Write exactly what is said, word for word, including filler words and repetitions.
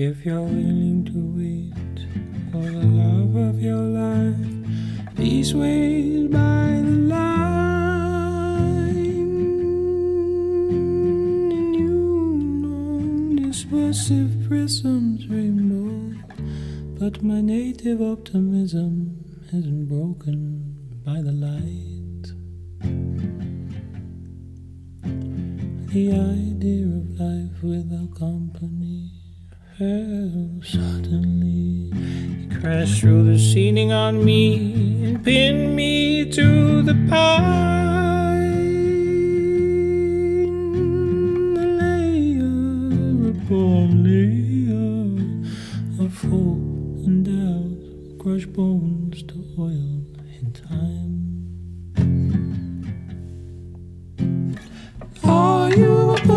if you're willing to wait for the love of your life, please wait by the line. And you know dispersive prisms rainbow, but my native optimism isn't broken by the light. The idea of life without company fell suddenly. It crashed through the ceiling on me and pinned me to the pine. The layer upon layer of hope and doubt crushed bones to oil in time.